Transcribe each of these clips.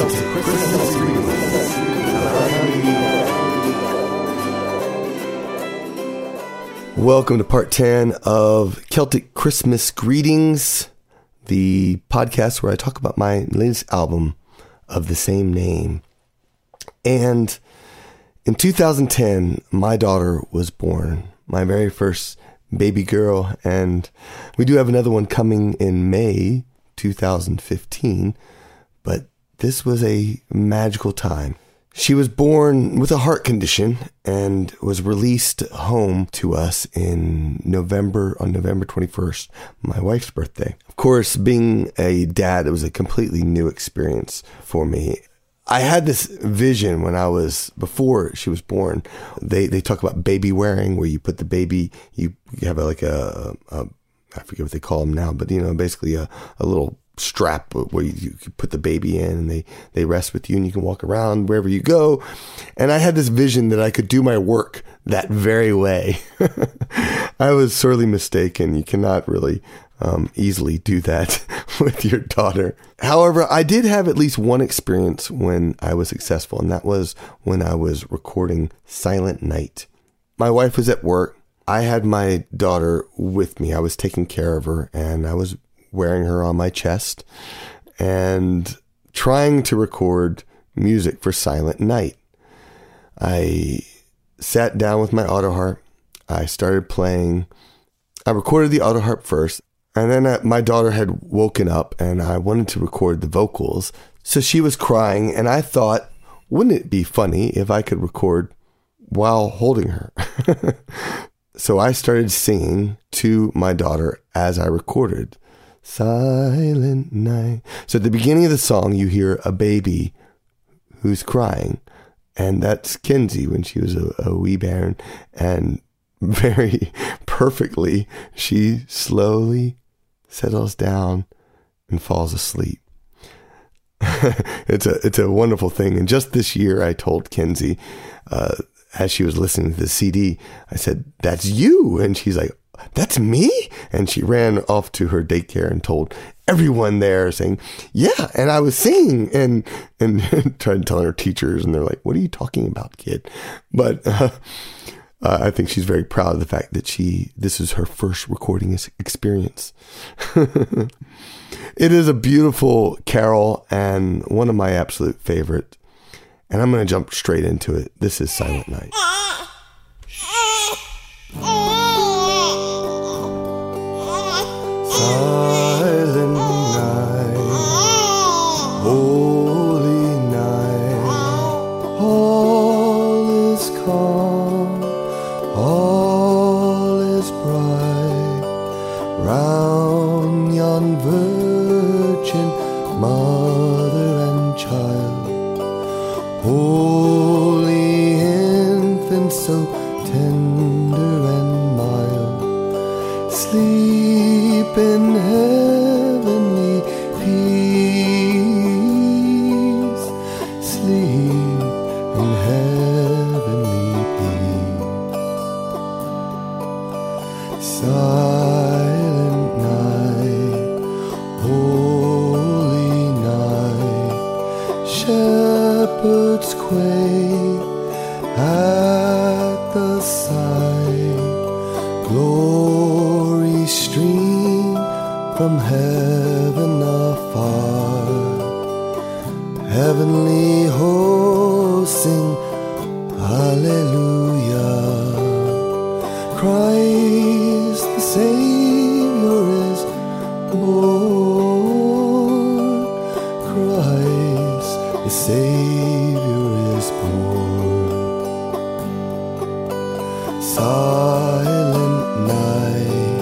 Welcome to part 10 of Celtic Christmas Greetings, the podcast where I talk about my latest album of the same name. And in 2010, my daughter was born, my very first baby girl, and we do have another one coming in May 2015, but this was a magical time. She was born with a heart condition and was released home to us on November 21st, my wife's birthday. Of course, being a dad, it was a completely new experience for me. I had this vision before she was born. They talk about baby wearing, where you put the baby, you have I forget what they call them now, but basically a little strap where you put the baby in and they rest with you and you can walk around wherever you go. And I had this vision that I could do my work that very way. I was sorely mistaken. You cannot really easily do that with your daughter. However, I did have at least one experience when I was successful, and that was when I was recording Silent Night. My wife was at work. I had my daughter with me. I was taking care of her, and I was wearing her on my chest and trying to record music for Silent Night. I sat down with my autoharp. I started playing. I recorded the autoharp first, and then my daughter had woken up and I wanted to record the vocals. So she was crying, and I thought, wouldn't it be funny if I could record while holding her? So I started singing to my daughter as I recorded. Silent Night. So at the beginning of the song, you hear a baby who's crying, and that's Kenzie when she was a wee bairn, and very perfectly, she slowly settles down and falls asleep. It's a wonderful thing. And just this year, I told Kenzie, as she was listening to the CD, I said, "That's you," and she's like, "That's me?" And she ran off to her daycare and told everyone there, saying, "Yeah, and I was singing," and tried telling her teachers, and they're like, "What are you talking about, kid?" But I think she's very proud of the fact that this is her first recording experience. It is a beautiful carol and one of my absolute favorite. And I'm going to jump straight into it. This is Silent Night. Silent night, holy night, all is calm, all is bright, round yon virgin mother and child, holy infant so tender and mild, sleep in heavenly peace, sleep in heavenly peace. Silent night, holy night, shepherds quake at the sight, glory stream from heaven afar, heavenly hosts sing hallelujah. Christ the Savior is born, Christ the Savior is born. Silent night,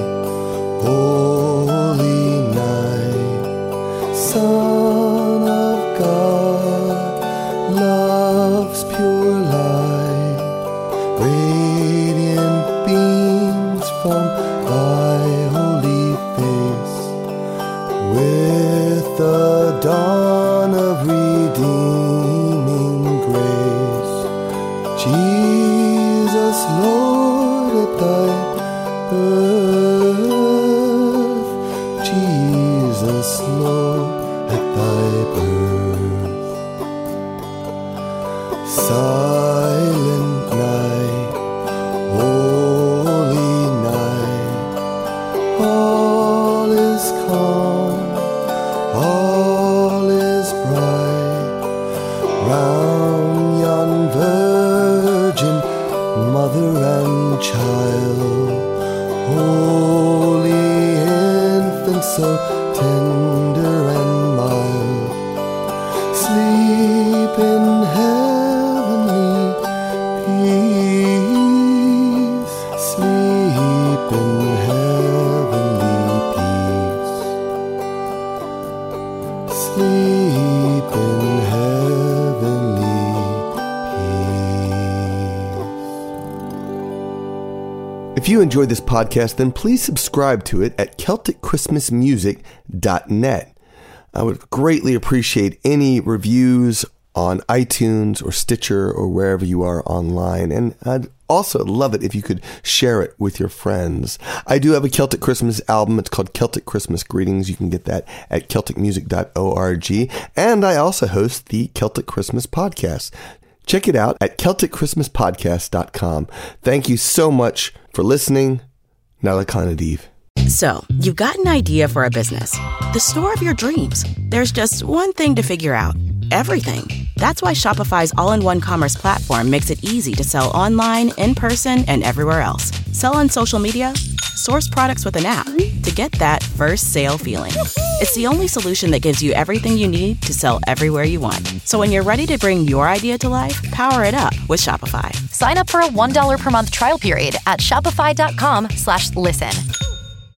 holy night, Son of God, love's pure light, radiant beams from thy holy face, with the dawn of redeeming grace. Jesus, Lord, at thy birth, Jesus, Lord, at thy Sleep in heavenly peace. If you enjoyed this podcast, then please subscribe to it at CelticChristmasMusic.net. I would greatly appreciate any reviews on iTunes or Stitcher or wherever you are online. And I'd also love it if you could share it with your friends. I do have a Celtic Christmas album. It's called Celtic Christmas Greetings. You can get that at CelticMusic.org. And I also host the Celtic Christmas Podcast. Check it out at CelticChristmasPodcast.com. Thank you so much for listening. Nalakana. So, you've got an idea for a business. The store of your dreams. There's just one thing to figure out. Everything. That's why Shopify's all-in-one commerce platform makes it easy to sell online, in person, and everywhere else. Sell on social media, source products with an app to get that first sale feeling. It's the only solution that gives you everything you need to sell everywhere you want. So when you're ready to bring your idea to life, power it up with Shopify. Sign up for a $1 per month trial period at shopify.com/listen.